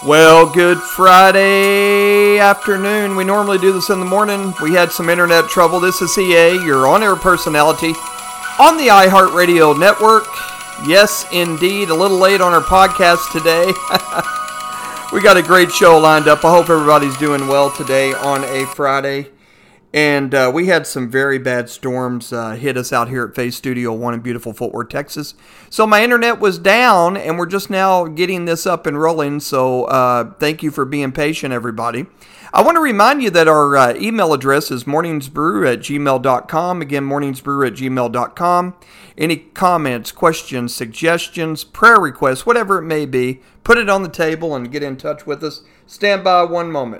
Well, good Friday afternoon. We normally do this in the morning. We had some internet trouble. This is CA, your on-air personality on the iHeartRadio network. Yes, indeed, a little late on our podcast today. We got a great show lined up. I hope everybody's doing well today on a Friday. And we had some very bad storms hit us out here at Faith Studio 1 in beautiful Fort Worth, Texas. So my internet was down, and we're just now getting this up and rolling. So thank you for being patient, everybody. I want to remind you that our email address is morningsbrew@gmail.com. Again, morningsbrew@gmail.com. Any comments, questions, suggestions, prayer requests, whatever it may be, put it on the table and get in touch with us. Stand by one moment.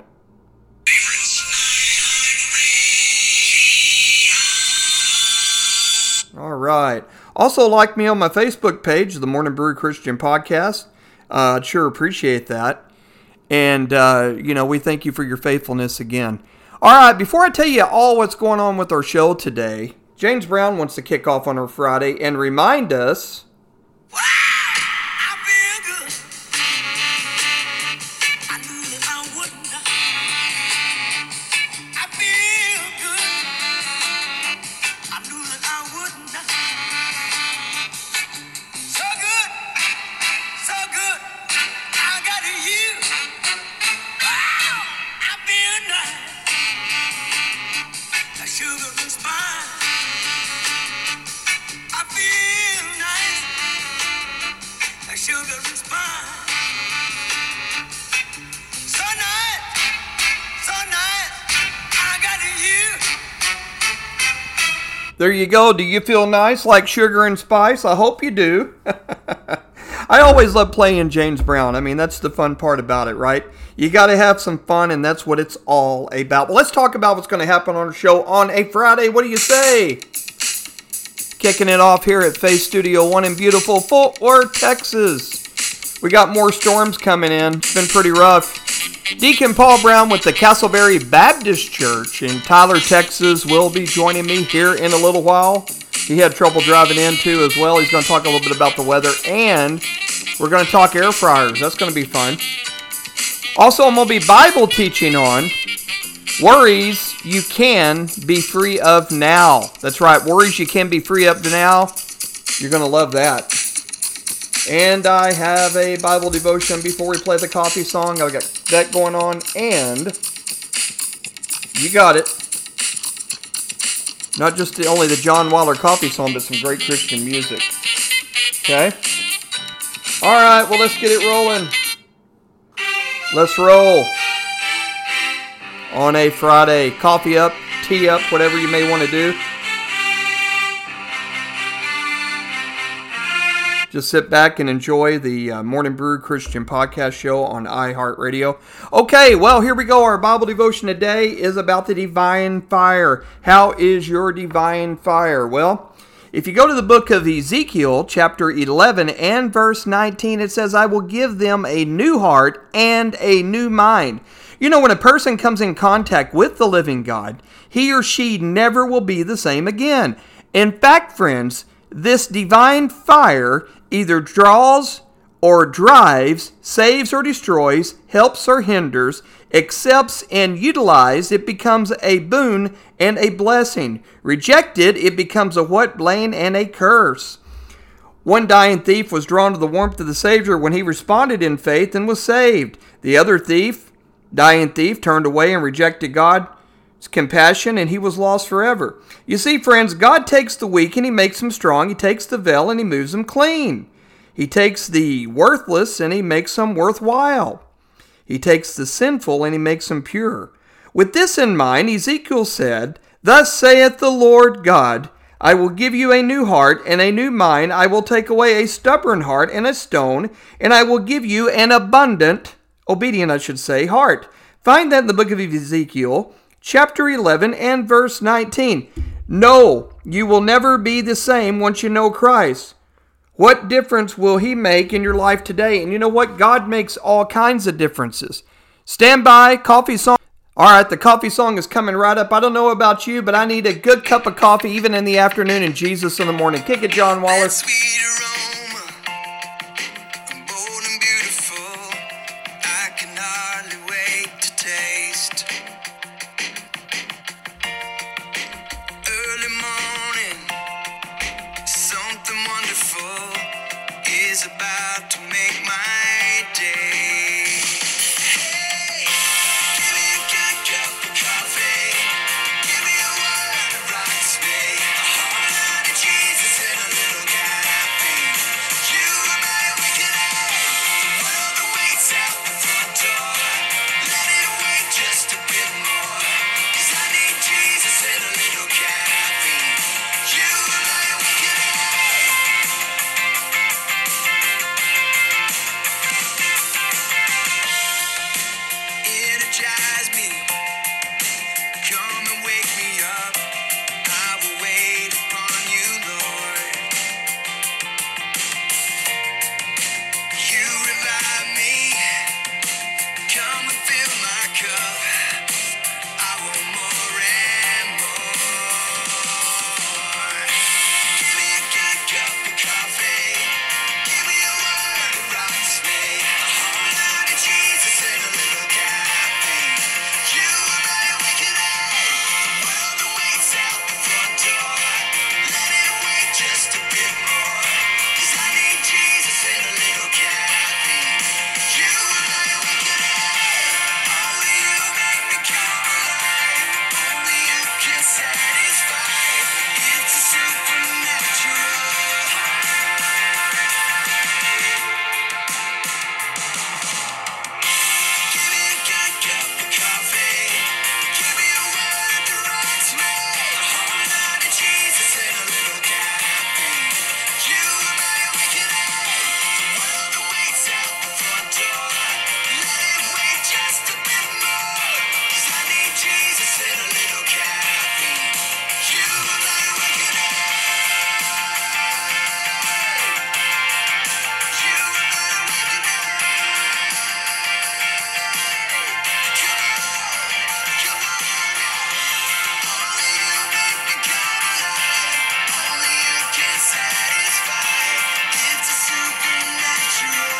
All right. Also, like me on my Facebook page, the Morning Brew Christian Podcast. I'd sure appreciate that. And, we thank you for your faithfulness again. All right, before I tell you all what's going on with our show today, James Brown wants to kick off on our Friday and remind us... There you go. Do you feel nice like sugar and spice? I hope you do. I always love playing James Brown. I mean, that's the fun part about it, right? You got to have some fun, and that's what it's all about. Well, let's talk about what's going to happen on our show on a Friday. What do you say? Kicking it off here at Faith Studio 1 in beautiful Fort Worth, Texas. We got more storms coming in. It's been pretty rough. Deacon Paul Brown with the Castleberry Baptist Church in Tyler, Texas will be joining me here in a little while. He had trouble driving in too as well. He's going to talk a little bit about the weather, and we're going to talk air fryers. That's going to be fun. Also, I'm going to be Bible teaching on worries you can be free of now. That's right, worries you can be free of now. You're going to love that. And I have a Bible devotion before we play the coffee song. I've got that going on, and you got it. Not just only the John Waller coffee song, but some great Christian music. Okay? All right, well, let's get it rolling. Let's roll. On a Friday. Coffee up, tea up, whatever you may want to do. Just sit back and enjoy the Morning Brew Christian Podcast show on iHeartRadio. Okay, well, here we go. Our Bible devotion today is about the divine fire. How is your divine fire? Well, if you go to the book of Ezekiel, chapter 11 and verse 19, it says, I will give them a new heart and a new mind. You know, when a person comes in contact with the living God, he or she never will be the same again. In fact, friends, this divine fire either draws or drives, saves or destroys, helps or hinders, accepts and utilizes, it becomes a boon and a blessing. Rejected, it becomes a what, blame, and a curse. One dying thief was drawn to the warmth of the Savior when he responded in faith and was saved. The other dying thief, turned away and rejected God's compassion, and he was lost forever. You see, friends, God takes the weak and he makes them strong. He takes the vile and he moves them clean. He takes the worthless and he makes them worthwhile. He takes the sinful and he makes them pure. With this in mind, Ezekiel said, Thus saith the Lord God, I will give you a new heart and a new mind. I will take away a stubborn heart and a stone, and I will give you an obedient heart. Find that in the book of Ezekiel, chapter 11 and verse 19. No, you will never be the same once you know Christ. What difference will he make in your life today? And you know what? God makes all kinds of differences. Stand by, coffee song. All right, the coffee song is coming right up. I don't know about you, but I need a good cup of coffee even in the afternoon and Jesus in the morning. Kick it, John Wallace. Sweet aroma, bold and beautiful. I can is about to make my day. Hey, give me a good cup of coffee. Give me a word that rocks me. A whole lot of Jesus and a little caffeine. You and my awakening. The world that waits out the front door. Let it wait just a bit more. 'Cause I need Jesus and a little caffeine. You and my awakening. Energize me, come and wake me up. I will wait upon you, Lord. You revive me, come and fill my cup. I want more and more. Give me a good cup of coffee. Give me a word that rocks me. A whole lot of Jesus and a little caffeine. You and my awakening. The world that waits out the front door. Let it wait just a bit more. 'Cause I need Jesus and a little caffeine. You and my awakening. Only you make me come alive. Only you can satisfy. It's a supernatural. Give me a good cup of coffee. Give me a word that rocks me. A whole lot of Jesus and a little caffeine. You and my awakening. The world that waits out the front door. Let it wait just a bit more. 'Cause I need Jesus and a little caffeine. You and my awakening. You and my awakening. Come on, come on now. Only you make me come alive. Only you can satisfy. It's a supernatural.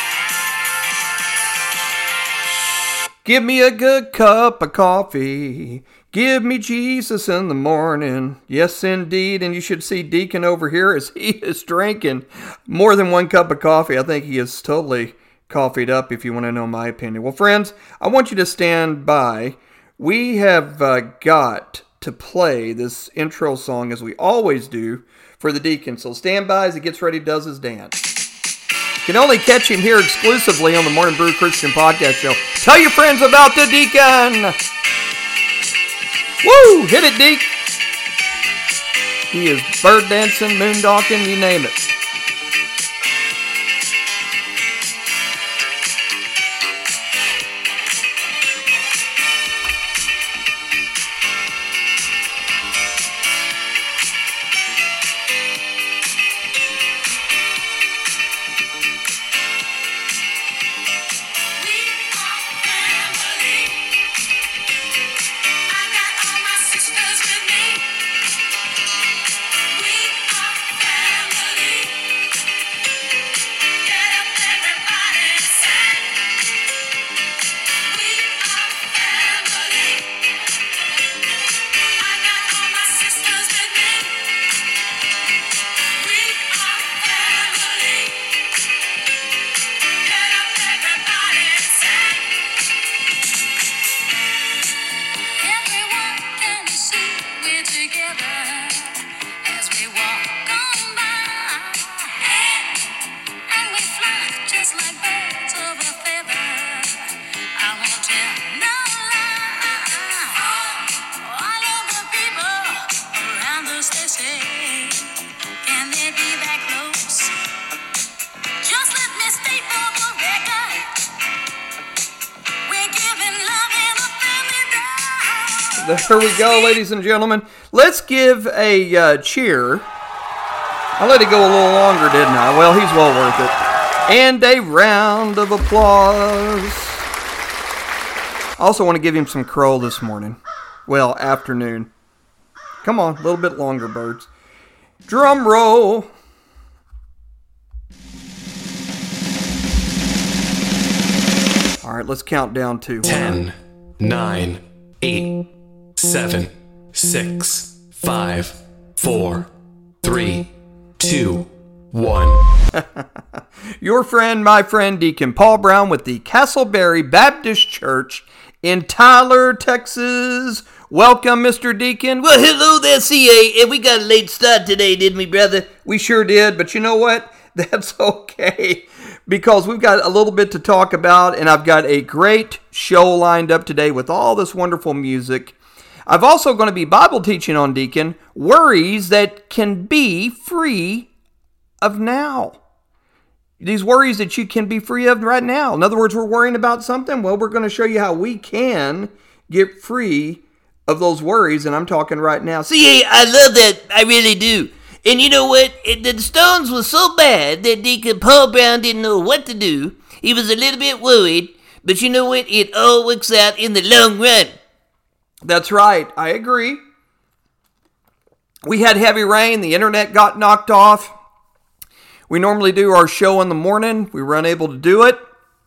Give me a good cup of coffee. Give me Jesus in the morning. Yes, indeed. And you should see Deacon over here as he is drinking more than one cup of coffee. I think he is totally coffeeed up, if you want to know my opinion. Well, friends, I want you to stand by. We have got to play this intro song, as we always do, for the Deacon. So stand by as he gets ready, does his dance. You can only catch him here exclusively on the Morning Brew Christian Podcast Show. Tell your friends about the Deacon. Woo! Hit it, Deke. He is bird dancing, moondocking, you name it. We are family. I got all my sisters with me. We are family. Get up, everybody, and sing. We are family. I got all my sisters with me. We are family. Get up, everybody, and sing. Everyone can see we're together as we walk on by, and we fly just like birds of a feather. I won't tell no lie. All of the people around us, they say, can they be that close? Just let me state for the record, we're giving love in a family dog. There we go, ladies and gentlemen. Let's give a cheer. I let it go a little longer, didn't I? Well, he's well worth it. And a round of applause. I also want to give him some crow this morning. Well, afternoon. Come on, a little bit longer, birds. Drum roll. All right, let's count down to 10, 9, 8, 7, 6, 5, 4, 3, 2, 1. Your friend, my friend, Deacon Paul Brown with the Castleberry Baptist Church in Tyler, Texas. Welcome, Mr. Deacon. Well, hello there, CA. And we got a late start today, didn't we, brother? We sure did, but you know what? That's okay, because we've got a little bit to talk about, and I've got a great show lined up today with all this wonderful music. I've also going to be Bible teaching on, Deacon, worries that can be free of now. These worries that you can be free of right now. In other words, we're worrying about something. Well, we're going to show you how we can get free of those worries, and I'm talking right now. CA, I love that. I really do. And you know what? The storms were so bad that Deacon Paul Brown didn't know what to do. He was a little bit worried. But you know what? It all works out in the long run. That's right. I agree. We had heavy rain. The internet got knocked off. We normally do our show in the morning. We were unable to do it.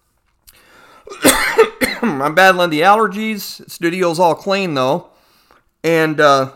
I'm battling the allergies. Studio's all clean, though. And,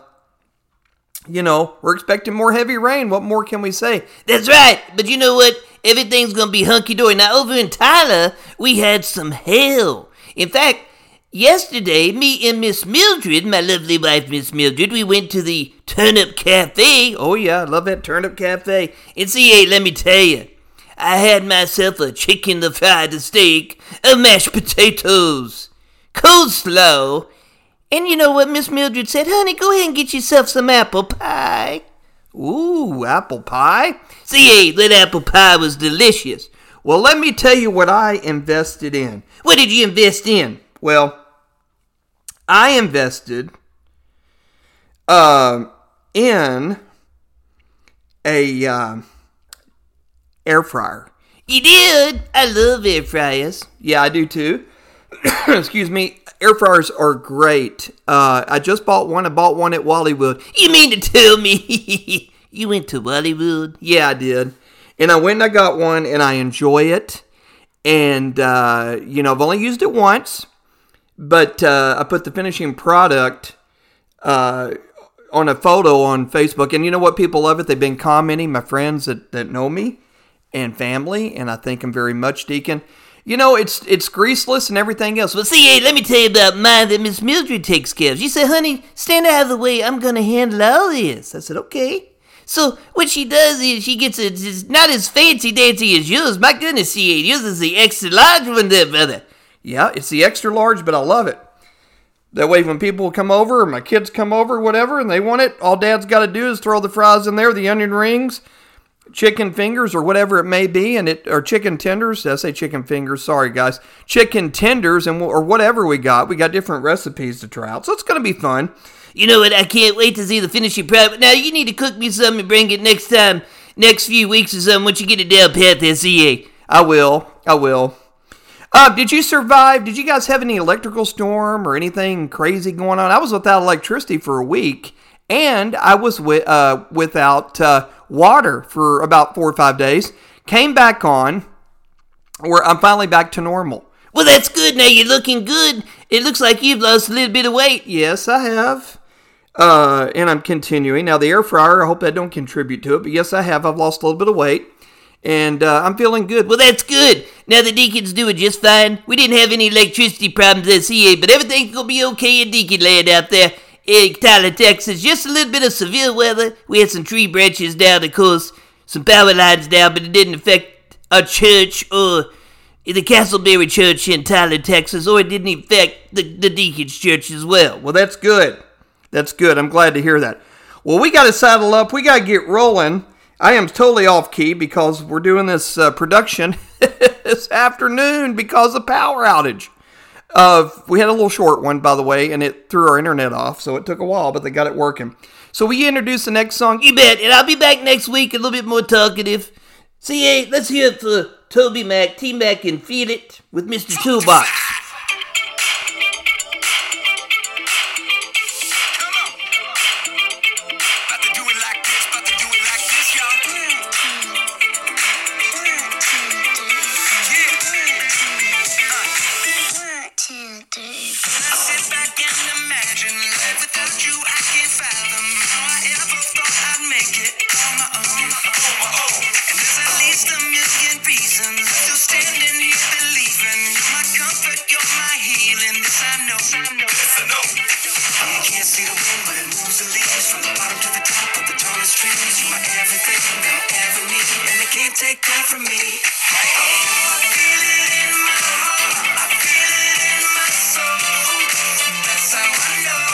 we're expecting more heavy rain. What more can we say? That's right. But you know what? Everything's going to be hunky-dory. Now, over in Tyler, we had some hail. In fact, yesterday, me and Miss Mildred, my lovely wife, Miss Mildred, we went to the Turnip Cafe. Oh, yeah, I love that Turnip Cafe. And CA, let me tell you, I had myself a chicken to fried a steak, a mashed potatoes, coleslaw, and you know what Miss Mildred said? Honey, go ahead and get yourself some apple pie. Ooh, apple pie? CA, that apple pie was delicious. Well, let me tell you what I invested in. What did you invest in? Well, I invested in a air fryer. You did? I love air fryers. Yeah, I do too. Excuse me. Air fryers are great. I just bought one. I bought one at Wallywood. You mean to tell me you went to Wallywood? Yeah, I did. And I went and I got one, and I enjoy it. And, I've only used it once. But I put the finishing product on a photo on Facebook. And you know what? People love it. They've been commenting, my friends that know me and family. And I thank them very much, Deacon. You know, it's greaseless and everything else. Well, see, let me tell you about mine that Miss Mildred takes care of. She said, honey, stand out of the way. I'm going to handle all this. I said, okay. So what she does is she gets it's not as fancy-dancy as yours. My goodness, CA, yours is the extra large one there, brother. Yeah, it's the extra large, but I love it. That way when people come over, or my kids come over, whatever, and they want it, all Dad's got to do is throw the fries in there, the onion rings, chicken fingers, or whatever it may be, or chicken tenders. Did I say chicken fingers? Sorry, guys. Chicken tenders, or whatever we got. We got different recipes to try out, so it's going to be fun. You know what? I can't wait to see the finishing product. Now, you need to cook me something and bring it next time, next few weeks or something, once you get it down pat there, CA. I will. Did you survive? Did you guys have any electrical storm or anything crazy going on? I was without electricity for a week, and I was without water for about 4 or 5 days. Came back on, where I'm finally back to normal. Well, that's good. Now you're looking good. It looks like you've lost a little bit of weight. Yes, I have. And I'm continuing. Now, the air fryer, I hope that don't contribute to it, but yes, I have. I've lost a little bit of weight. And I'm feeling good. Well, that's good. Now the Deacon's doing just fine. We didn't have any electricity problems at CA, but everything's going to be okay in Deacon Land out there in Tyler, Texas. Just a little bit of severe weather. We had some tree branches down, of course, some power lines down, but it didn't affect our church or the Castleberry Church in Tyler, Texas, or it didn't affect the Deacon's church as well. Well, that's good. That's good. I'm glad to hear that. Well, we got to saddle up. We got to get rolling. I am totally off key because we're doing this production this afternoon because of power outage. We had a little short one, by the way, and it threw our internet off, so it took a while, but they got it working. So will you introduce the next song? You bet, and I'll be back next week a little bit more talkative. CA, let's hear it for Toby Mac, T-Mac, and Feel It with Mr. Toolbox. Reasons see the wind, but it moves the leaves from the bottom to the top of the tallest trees. You are everything that I ever need, and they can't take that from me. Hey, oh, I feel it in my heart, I feel it in my soul. That's how I know.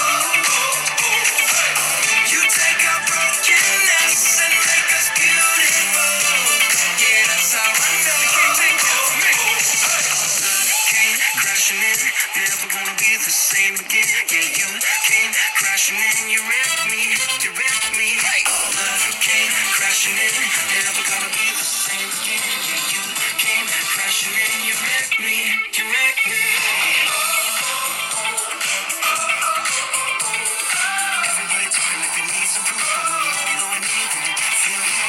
You take our brokenness and make us beautiful. Yeah, that's how I know. They can't take that from me. Came crashing in, never gonna be the same again. Yeah, you came crashing in, you wrecked me, you wrecked me. Love came crashing in, never gonna be the same again. Yeah, you came crashing in, you wrecked me, you wrecked me. Everybody talking like they need some proof, but all I know I need to feel you.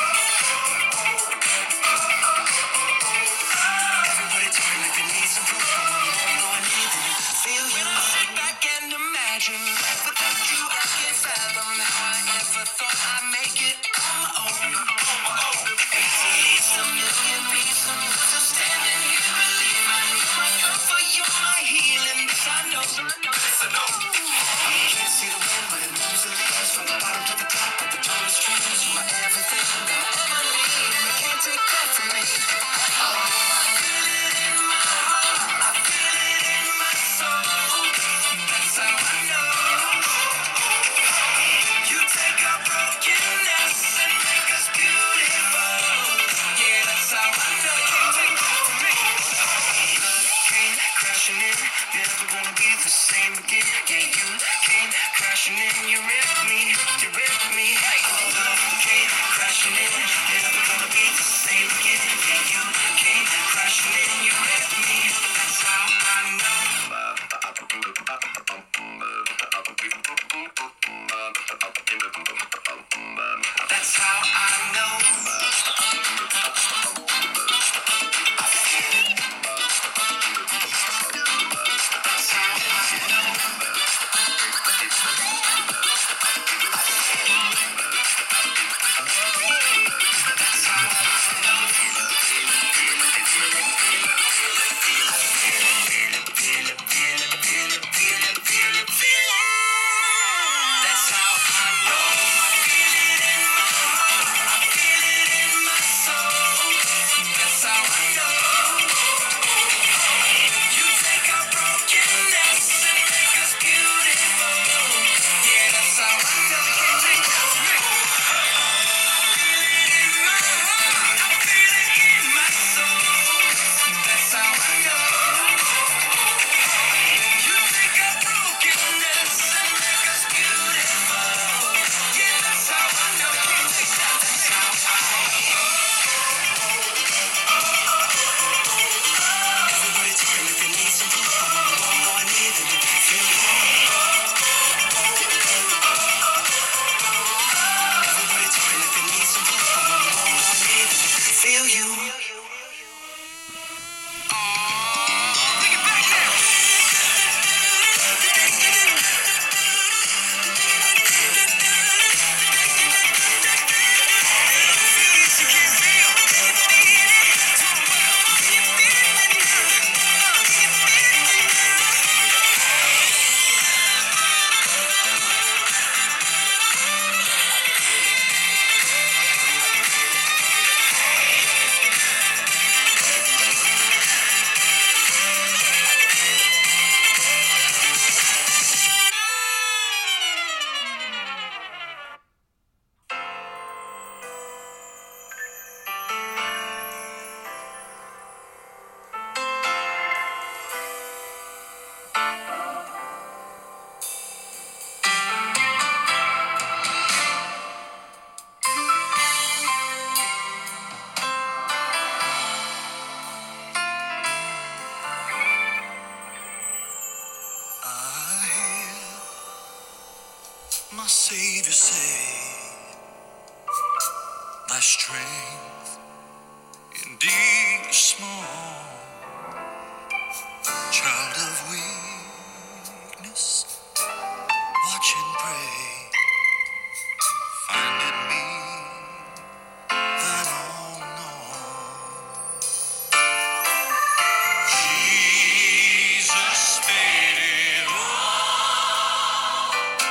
Everybody talking like they need some proof, but all I know I need to feel you. When I sit back and imagine without you, I can't fathom how I ever thought I'd make it on my own. It's at least a million reasons to standing here believe I need my comfort, you're my healing. This I know, this I know. I can't see the wind, but it moves the leaves from the bottom to the top of the tallest trees. You are everything that I ever need, and they can't take that from me. Never gonna be the same again. Yeah, you came crashing in, you ripped me, you ripped me. Love came crashing in, never gonna be the same again. Yeah, you came crashing in, you ripped me. That's how I know. That's how I know. That's how I know. I feel it in my heart, I feel it in my soul. That's how I know. You take our brokenness and make us beautiful. Yeah, that's how I know. Can't take that from me. Feel it in my heart, I feel it in my soul. That's how I know. You take our brokenness and make us beautiful. Yeah, that's how I know. Can't take that. That's how I know. Everybody talking like they need some proof, but all I know I need to feel you. Everybody talking like they need some proof, but all I need to feel you. Bring it back now. I hear my Savior say, thy strength indeed is small, child of weakness, watch and pray, find in me thine own all. Jesus paid it all.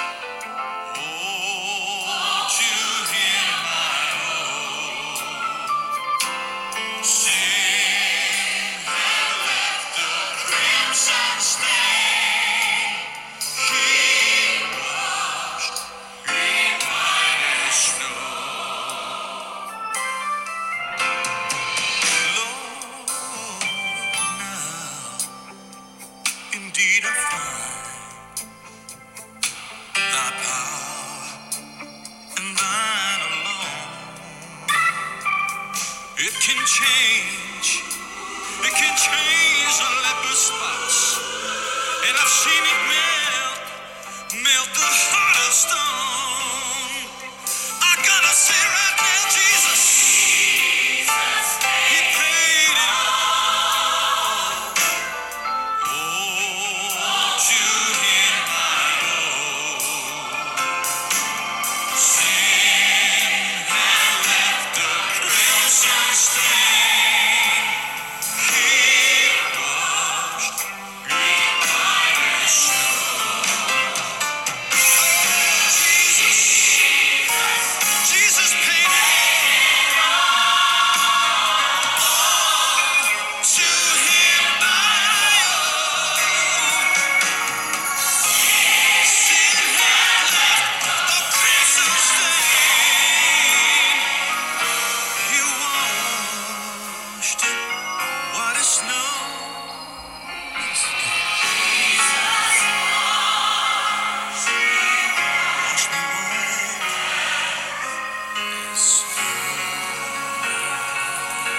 It can change. It can change the leper spots. And I've seen it melt the heart of stone. I gotta say right now, Jesus, He paid it all. Oh, to Him I owe. Sin had left a crimson stain. He washed me white as snow. Jesus paid it all. To Him I owe. Sin had left a crimson stain. He washed it white as snow. Washed me white as snow.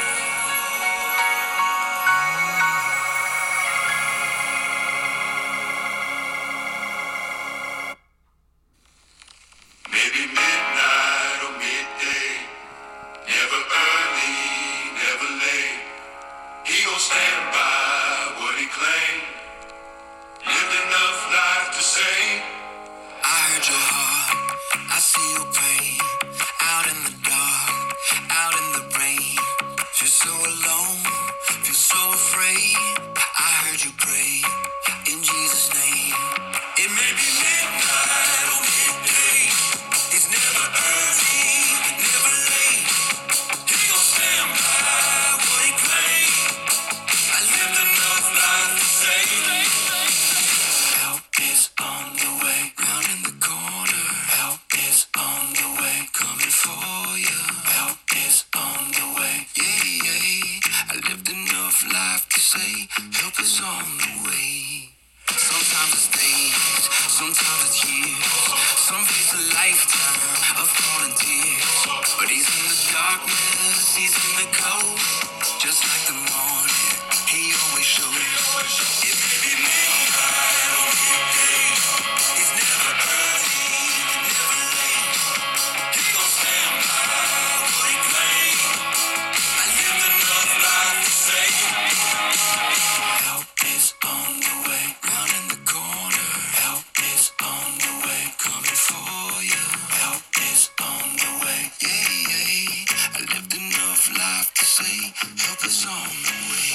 Maybe midnight or midday, never early, never late. He gon' stand by what he claimed. Lived enough life to say, I heard your heart, I see your pain. Out in the dark, out in the rain. Feel so alone, feel so afraid. I heard you pray in Jesus' name. It may be midnight or midday. It's never early, never late. He gon' stand by what he claimed. I lived enough life to say, help is on the way, round in the corner. Help is on the way, coming for you. Help is on the way, yeah, yeah. I lived enough life to say, help is on the way. Sometimes it's days, sometimes it's years. Some face a lifetime of falling tears. But He's in the darkness, He's in the cold. Just like the morning, He always shows. It may be midnight or midday. It's never early, never late. He gon' stand by what he claimed. I lived enough life to say, help is on the way, round in the corner. Help is on the way, coming for you. Help is on the way, yeah, yeah. I lived enough life to say, help is on the way.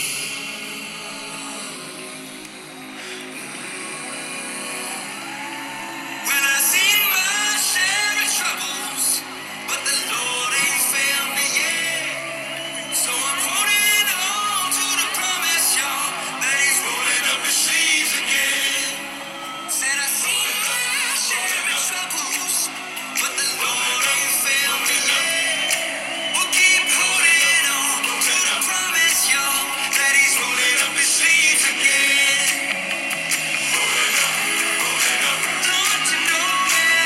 When I seen my share of troubles, but the Lord ain't failed me yet. So I'm holding on to the promise, y'all, that He's rolling up His sleeves again. Said I seen my share of troubles, but the Lord ain't failed me yet. We'll keep holding on to the promise, y'all, that He's rolling up His sleeves again. Don't you know it?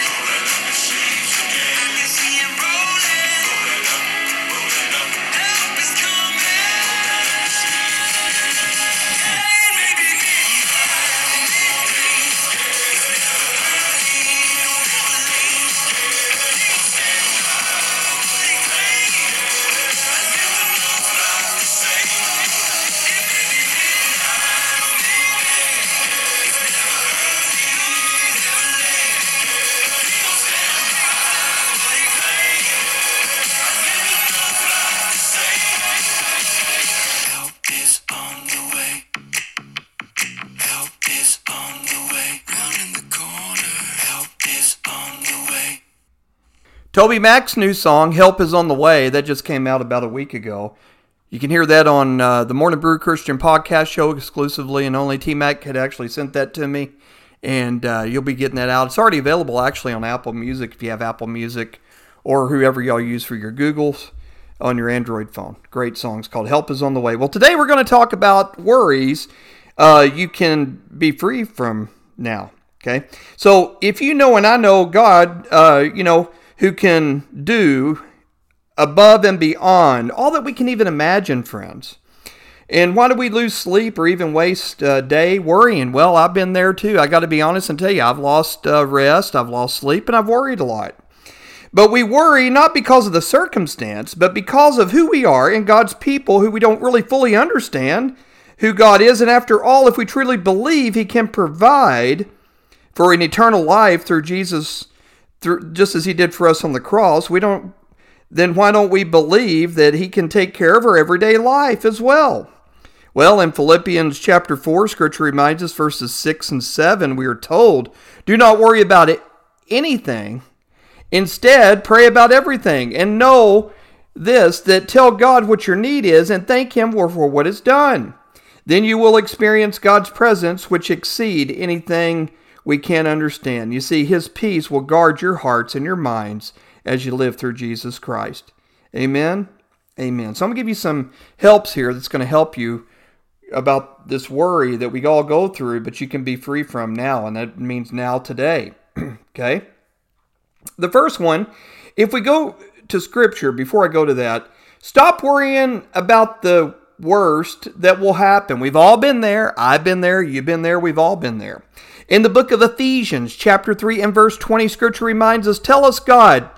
I can see Him rolling. Help is coming. Hey, maybe help is on the way. Help is on the way. Round in the corner. Help is on the way. Toby Mac's new song, Help Is On The Way, that just came out about a week ago. You can hear that on the Morning Brew Christian podcast show exclusively, and only T-Mac had actually sent that to me, and you'll be getting that out. It's already available actually on Apple Music if you have Apple Music, or whoever y'all use for your Googles on your Android phone. Great song. It's called Help Is On The Way. Well, today we're going to talk about worries you can be free from now, okay? So if you know and I know God, who can do above and beyond all that we can even imagine, friends. And why do we lose sleep or even waste a day worrying? Well, I've been there too. I got to be honest and tell you, I've lost rest, I've lost sleep, and I've worried a lot. But we worry not because of the circumstance, but because of who we are and God's people who we don't really fully understand who God is. And after all, if we truly believe He can provide for an eternal life through Jesus, just as He did for us on the cross, then why don't we believe that He can take care of our everyday life as well? Well, in Philippians chapter 4, Scripture reminds us, verses 6 and 7, we are told, do not worry about anything. Instead, pray about everything, and know this, that tell God what your need is, and thank Him for what is done. Then you will experience God's presence, which exceed anything we can understand. You see, His peace will guard your hearts and your minds as you live through Jesus Christ. Amen? Amen. So I'm going to give you some helps here that's going to help you about this worry that we all go through, but you can be free from now, and that means now, today. Okay? The first one, if we go to Scripture, before I go to that, stop worrying about the worst that will happen. We've all been there. I've been there. You've been there. We've all been there. In the book of Ephesians, chapter 3 and verse 20, Scripture reminds us, tell us God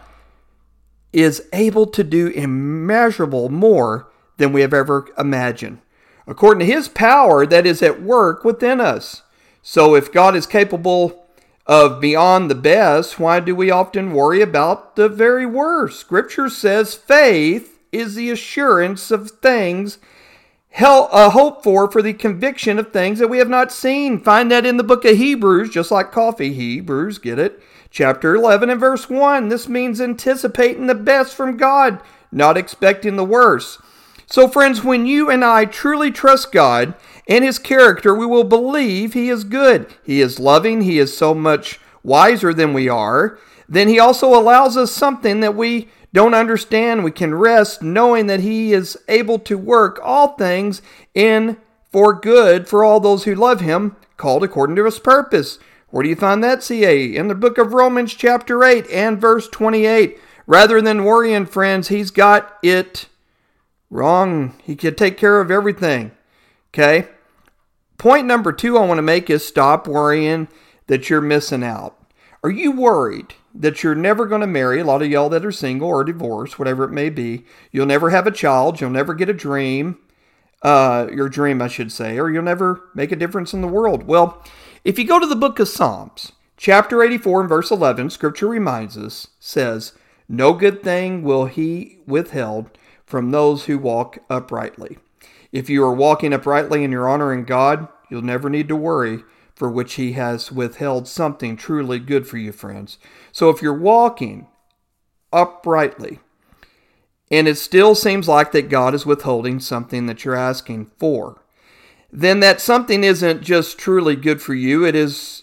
is able to do immeasurable more than we have ever imagined, according to His power that is at work within us. So if God is capable of beyond the best, why do we often worry about the very worst? Scripture says faith is the assurance of things hoped for the conviction of things that we have not seen. Find that in the book of Hebrews, just like coffee. Hebrews, get it? Chapter 11 and verse 1. This means anticipating the best from God, not expecting the worst. So friends, when you and I truly trust God and His character, we will believe He is good. He is loving. He is so much wiser than we are. Then He also allows us something that we don't understand. We can rest knowing that He is able to work all things in for good for all those who love Him, called according to His purpose. Where do you find that, CA? In the book of Romans chapter 8 and verse 28. Rather than worrying, friends, He's got it wrong. He can take care of everything. Okay? Point number 2 I want to make is stop worrying that you're missing out. Are you worried that you're never going to marry? A lot of y'all that are single or divorced, whatever it may be. You'll never have a child. You'll never get a dream. Your dream, I should say. Or you'll never make a difference in the world. Well, if you go to the book of Psalms, chapter 84 and verse 11, Scripture reminds us, says, no good thing will He withheld from those who walk uprightly. If you are walking uprightly and you're honoring God, you'll never need to worry, for which He has withheld something truly good for you, friends. So if you're walking uprightly, and it still seems like that God is withholding something that you're asking for, then that something isn't just truly good for you. It is,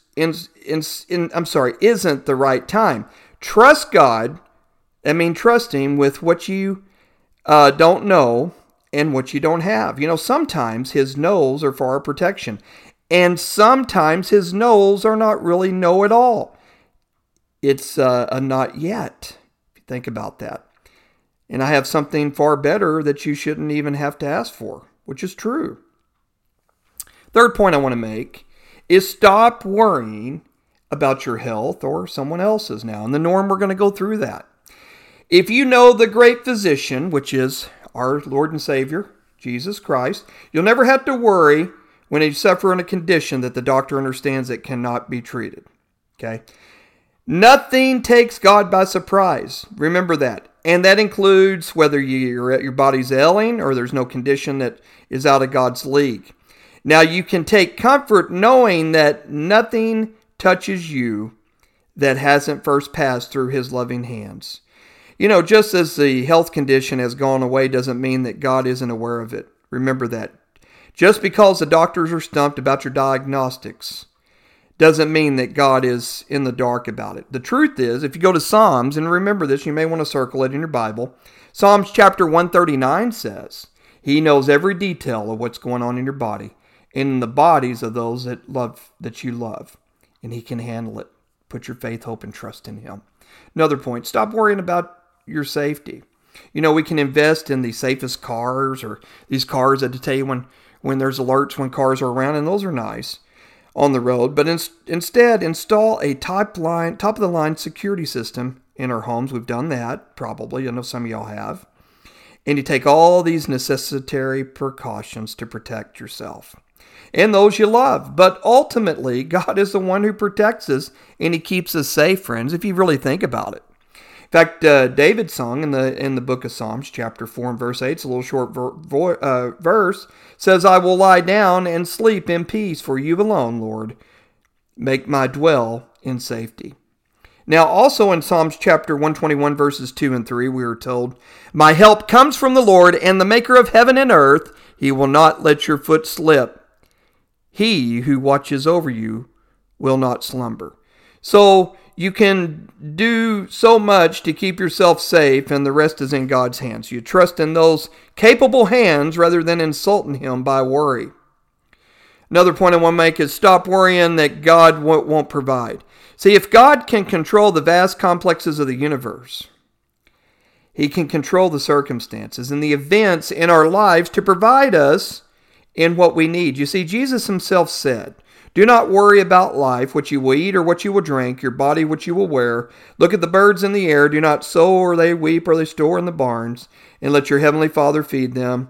isn't the right time. Trust God. Trust Him with what you don't know and what you don't have. You know, sometimes His no's are for our protection. And sometimes His no's are not really no at all. It's a not yet, if you think about that. And I have something far better that you shouldn't even have to ask for, which is true. Third point I want to make is stop worrying about your health or someone else's now. In the norm, we're going to go through that. If you know the great physician, which is our Lord and Savior, Jesus Christ, you'll never have to worry when you suffer in a condition that the doctor understands it cannot be treated. Okay? Nothing takes God by surprise. Remember that. And that includes whether your body's ailing or there's no condition that is out of God's league. Now you can take comfort knowing that nothing touches you that hasn't first passed through His loving hands. You know, just as the health condition has gone away doesn't mean that God isn't aware of it. Remember that. Just because the doctors are stumped about your diagnostics doesn't mean that God is in the dark about it. The truth is, if you go to Psalms, and remember this, you may want to circle it in your Bible. Psalms chapter 139 says, He knows every detail of what's going on in your body and in the bodies of those that you love. And He can handle it. Put your faith, hope, and trust in Him. Another point, stop worrying about your safety. We can invest in the safest cars, or these cars that tell you when there's alerts when cars are around, and those are nice on the road. But instead, install a top-of-the-line security system in our homes. We've done that, probably. I know some of y'all have. And you take all these necessary precautions to protect yourself and those you love. But ultimately, God is the one who protects us, and He keeps us safe, friends, if you really think about it. In fact, David sung in the book of Psalms, chapter 4 and verse 8, it's a little short verse, says, I will lie down and sleep in peace, for you alone, Lord, make my dwell in safety. Now, also in Psalms chapter 121, verses 2 and 3, we are told, my help comes from the Lord, and the maker of heaven and earth. He will not let your foot slip. He who watches over you will not slumber. So you can do so much to keep yourself safe, and the rest is in God's hands. You trust in those capable hands rather than insulting Him by worry. Another point I want to make is stop worrying that God won't provide. See, if God can control the vast complexes of the universe, He can control the circumstances and the events in our lives to provide us in what we need. You see, Jesus Himself said, do not worry about life, what you will eat or what you will drink, your body, what you will wear. Look at the birds in the air. Do not sow or they weep or they store in the barns, and let your heavenly Father feed them.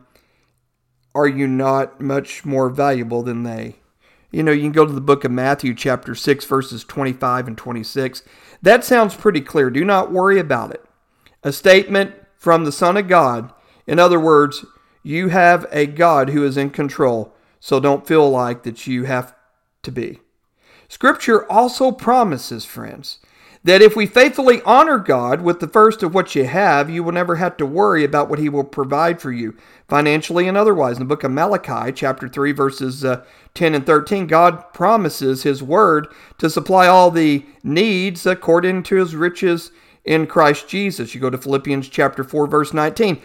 Are you not much more valuable than they? You can go to the book of Matthew, chapter 6, verses 25 and 26. That sounds pretty clear. Do not worry about it. A statement from the Son of God. In other words, you have a God who is in control, so don't feel like that you have to be. Scripture also promises, friends, that if we faithfully honor God with the first of what you have, you will never have to worry about what He will provide for you, financially and otherwise. In the book of Malachi, chapter 3, verses 10 and 13, God promises His word to supply all the needs according to His riches in Christ Jesus. You go to Philippians chapter 4, verse 19.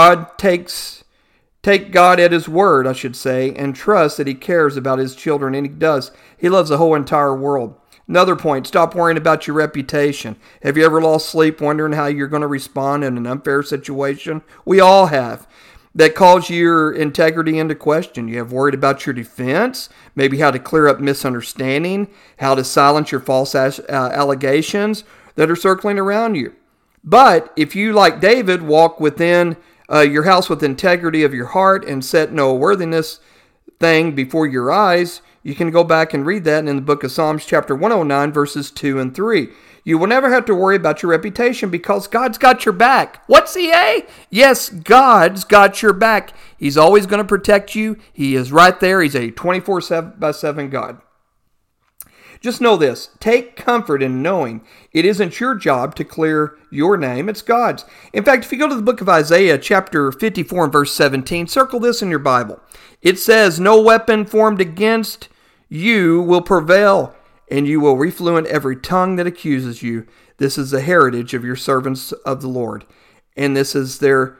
Take God at His word, I should say, and trust that He cares about His children, and He does. He loves the whole entire world. Another point, stop worrying about your reputation. Have you ever lost sleep wondering how you're going to respond in an unfair situation? We all have. That calls your integrity into question. You have worried about your defense, maybe how to clear up misunderstanding, how to silence your false allegations that are circling around you. But if you, like David, walk within your house with integrity of your heart and set no worthiness thing before your eyes, you can go back and read that in the book of Psalms chapter 109, verses 2 and 3. You will never have to worry about your reputation because God's got your back. What's He, eh? Yes, God's got your back. He's always going to protect you. He is right there. He's a 24/7 God. Just know this. Take comfort in knowing it isn't your job to clear your name. It's God's. In fact, if you go to the book of Isaiah, chapter 54 and verse 17, circle this in your Bible. It says, no weapon formed against you will prevail, and you will refluent every tongue that accuses you. This is the heritage of your servants of the Lord, and this is their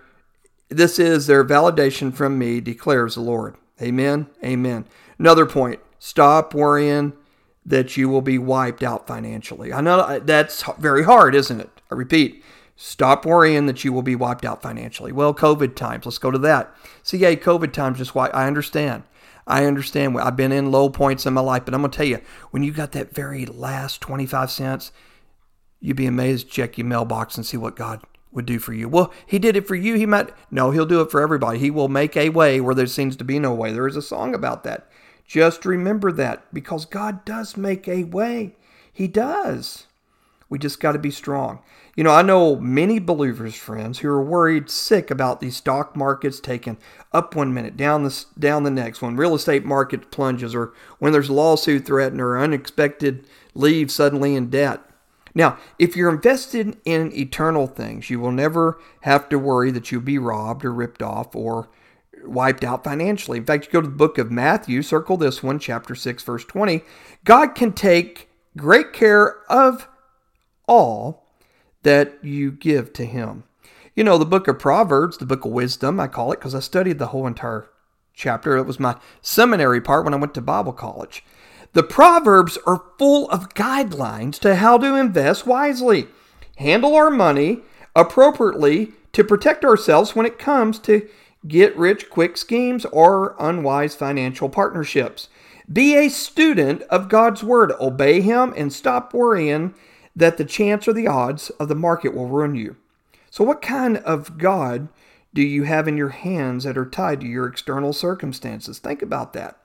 validation from me, declares the Lord. Amen. Amen. Another point. Stop worrying that you will be wiped out financially. I know that's very hard, isn't it? I repeat, stop worrying that you will be wiped out financially. Well, COVID times, let's go to that. See, yeah, COVID times just why I understand. I've been in low points in my life, but I'm going to tell you, when you got that very last 25 cents, you'd be amazed to check your mailbox and see what God would do for you. Well, He did it for you. He'll do it for everybody. He will make a way where there seems to be no way. There is a song about that. Just remember that, because God does make a way. He does. We just got to be strong. I know many believers, friends, who are worried sick about these stock markets taking up one minute, down the next, when real estate market plunges, or when there's a lawsuit threatened, or unexpected leave suddenly in debt. Now, if you're invested in eternal things, you will never have to worry that you'll be robbed or ripped off or wiped out financially. In fact, you go to the book of Matthew, circle this one, chapter 6, verse 20. God can take great care of all that you give to Him. The book of Proverbs, the book of wisdom, I call it, because I studied the whole entire chapter. It was my seminary part when I went to Bible college. The Proverbs are full of guidelines to how to invest wisely, handle our money appropriately to protect ourselves when it comes to get-rich-quick schemes or unwise financial partnerships. Be a student of God's Word. Obey Him and stop worrying that the chance or the odds of the market will ruin you. So what kind of God do you have in your hands that are tied to your external circumstances? Think about that.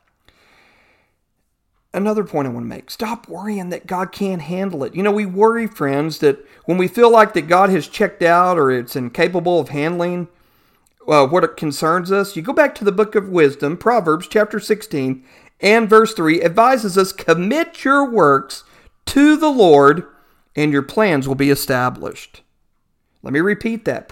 Another point I want to make. Stop worrying that God can't handle it. We worry, friends, that when we feel like that God has checked out or it's incapable of handling what it concerns us, you go back to the book of wisdom, Proverbs chapter 16 and verse 3, advises us, commit your works to the Lord and your plans will be established. Let me repeat that.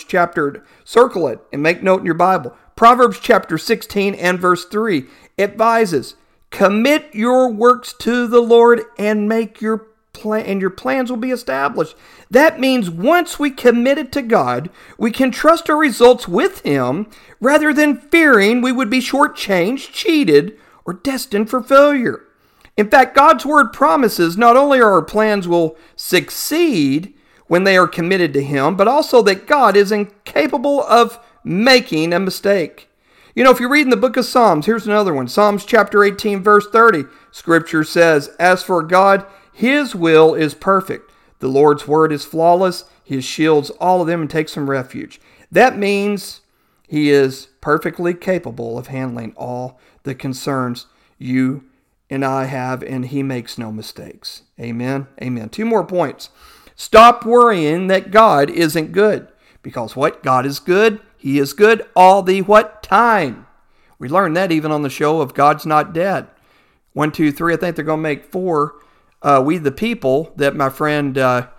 Circle it and make note in your Bible. Proverbs chapter 16 and verse 3 advises, commit your works to the Lord and make your plan, and your plans will be established. That means once we commit it to God, we can trust our results with Him rather than fearing we would be shortchanged, cheated, or destined for failure. In fact, God's Word promises not only our plans will succeed when they are committed to Him, but also that God is incapable of making a mistake. If you read in the book of Psalms, here's another one. Psalms chapter 18, verse 30. Scripture says, as for God, His will is perfect. The Lord's word is flawless. His shields all of them and takes some refuge. That means He is perfectly capable of handling all the concerns you and I have, and He makes no mistakes. Amen. Amen. 2 more points. Stop worrying that God isn't good. Because what? God is good. He is good all the what? Time. We learned that even on the show of God's Not Dead. 1, 2, 3. I think they're going to make 4. We the People that my friend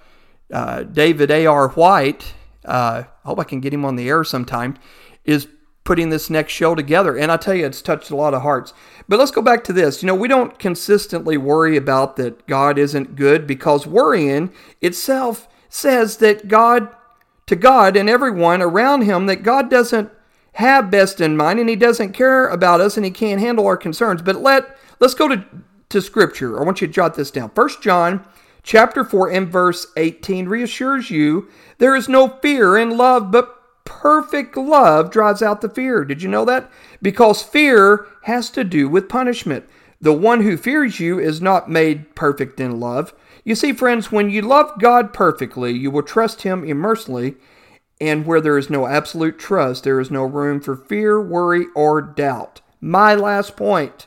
David A.R. White, I hope I can get him on the air sometime, is putting this next show together. And I tell you, it's touched a lot of hearts. But let's go back to this. We don't consistently worry about that God isn't good, because worrying itself says that to God and everyone around Him, that God doesn't have best in mind and He doesn't care about us and He can't handle our concerns. But let's go to Scripture. I want you to jot this down. 1 John chapter 4 and verse 18 reassures you there is no fear in love, but perfect love drives out the fear. Did you know that? Because fear has to do with punishment. The one who fears you is not made perfect in love. You see, friends, when you love God perfectly, you will trust Him immersely, and where there is no absolute trust, there is no room for fear, worry, or doubt. My last point.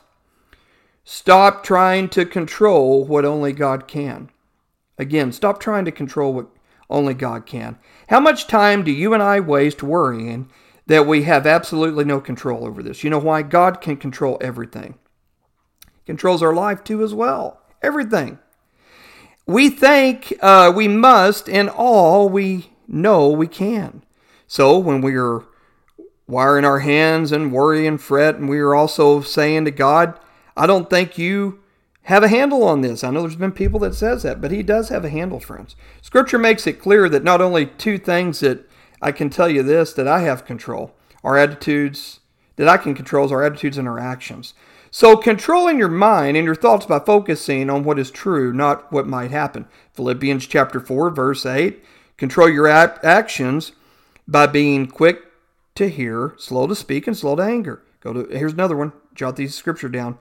Stop trying to control what only God can. Again, stop trying to control what only God can. How much time do you and I waste worrying that we have absolutely no control over this? You know why? God can control everything. He controls our life too as well. Everything. We think we must, and all we know we can. So when we are wiring our hands and worry and fret, and we are also saying to God, I don't think you have a handle on this. I know there's been people that says that, but He does have a handle, friends. Scripture makes it clear that not only 2 things that I can tell you this, that I have control, our attitudes, that I can control is our attitudes and our actions. So controlling your mind and your thoughts by focusing on what is true, not what might happen. Philippians chapter 4, verse 8. Control your actions by being quick to hear, slow to speak, and slow to anger. Here's another one. Jot these scripture down.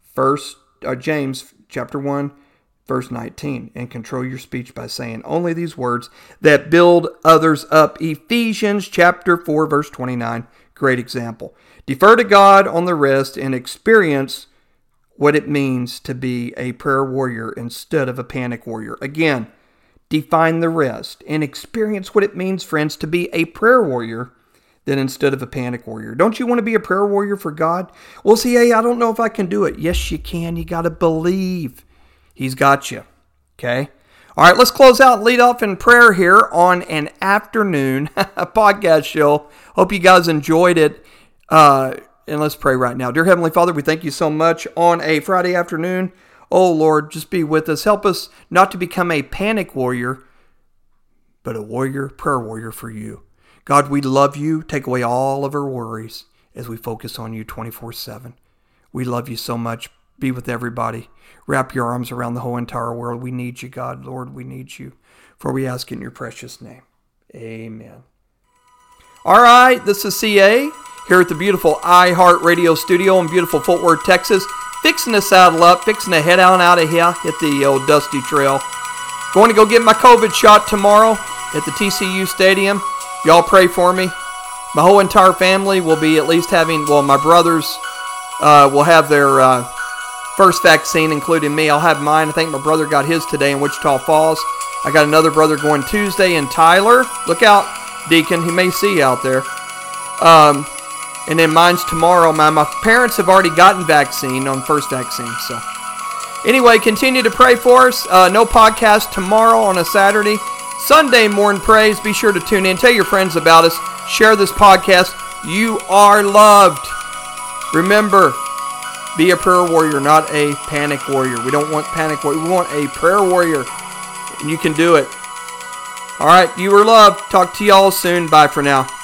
James chapter 1, verse 19. And control your speech by saying only these words that build others up. Ephesians chapter 4, verse 29. Great example. Defer to God on the rest and experience what it means to be a prayer warrior instead of a panic warrior. Again, define the rest and experience what it means, friends, to be a prayer warrior than instead of a panic warrior. Don't you want to be a prayer warrior for God? Well, see, hey, I don't know if I can do it. Yes, you can. You got to believe He's got you. Okay? All right, let's close out and lead off in prayer here on an afternoon podcast show. Hope you guys enjoyed it. And let's pray right now. Dear Heavenly Father, we thank you so much on a Friday afternoon. Oh, Lord, just be with us. Help us not to become a panic warrior, but a prayer warrior for you. God, we love you. Take away all of our worries as we focus on you 24/7. We love you so much. Be with everybody. Wrap your arms around the whole entire world. We need you, God. Lord, we need you. For we ask in your precious name. Amen. All right, this is CA here at the beautiful iHeart Radio studio in beautiful Fort Worth, Texas. Fixing to saddle up, fixing to head on out of here, hit the old dusty trail. Going to go get my COVID shot tomorrow at the TCU Stadium. Y'all pray for me. My whole entire family will be at least having, well, my brothers will have their first vaccine, including me. I'll have mine. I think my brother got his today in Wichita Falls. I got another brother going Tuesday in Tyler. Look out, Deacon. He may see you out there. And then mine's tomorrow. My parents have already gotten vaccine on first vaccine. So anyway, continue to pray for us. No podcast tomorrow on a Saturday. Sunday morning praise. Be sure to tune in. Tell your friends about us. Share this podcast. You are loved. Remember, be a prayer warrior, not a panic warrior. We don't want panic warrior. We want a prayer warrior. And you can do it. All right, you are loved. Talk to y'all soon. Bye for now.